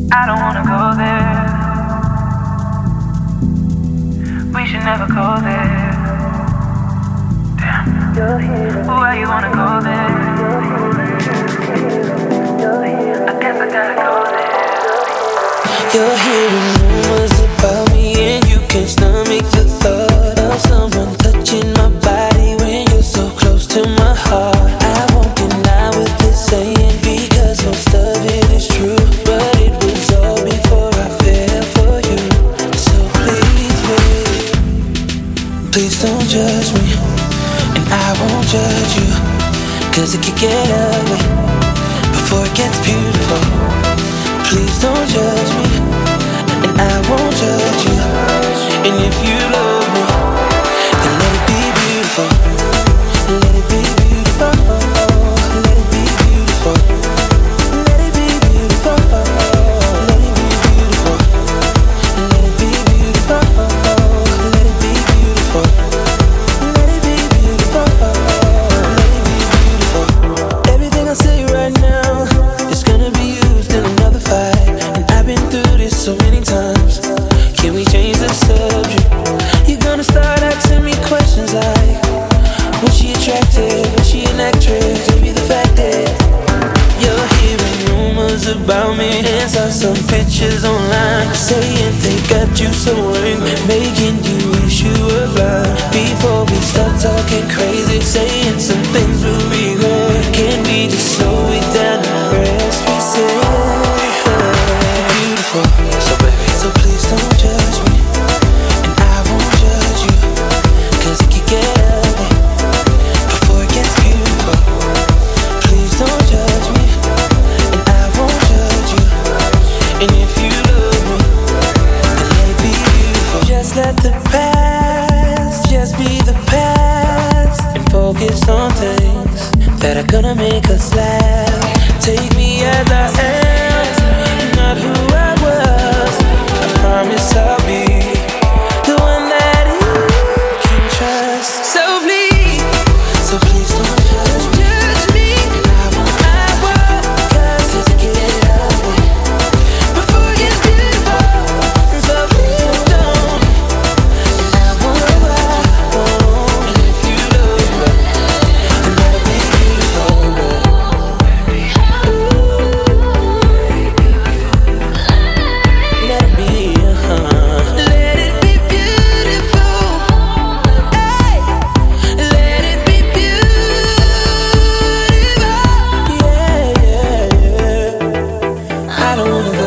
I don't wanna go there. We should never go there. Damn. Why you wanna go there? I guess I gotta go there. You're hearing rumors about me and you can't stomach the thought of someone touching my body when you're so close to my heart. I won't deny what they're saying because most of it is true, but it was all before I fell for you. So please, babe, please don't judge me, and I won't judge you, cause it could get ugly before it gets beautiful. Please don't judge me, and I won't judge you. And if you love me, then let it be beautiful. Let it be beautiful. Let it be beautiful. Let it be beautiful. Let it be beautiful. Let it be beautiful. Let it be beautiful. Let it be beautiful. Let it be beautiful. Everything I say right now is gonna be used in another fight, and I've been through this so many times. Can we change the subject? You're gonna start asking me questions like, was she attractive? Was she an actress? Maybe the fact that you're hearing rumors about me and saw some pictures online saying they got you so angry, making you wish you were blind. Before we start talking crazy, saying some things we'll regret, can we just slow it down and rest? We say beautiful. So baby, so please don't judge me, and I won't judge you, cause it could get ugly before it gets beautiful. Please don't judge me, and I won't judge you. And if you love me, then let it be beautiful. Just let the past just be the past, and focus on things that are gonna make us laugh. Take me as I am, not who I was. I promise I'll be the one that you can trust. So please don't judge me. I won't, cause it can get ugly before it gets beautiful. So please don't, and I won't. And if you love me, then let it be beautiful. Let it be, let it be beautiful. Hey, let it be beautiful. Yeah, yeah, yeah. I don't wanna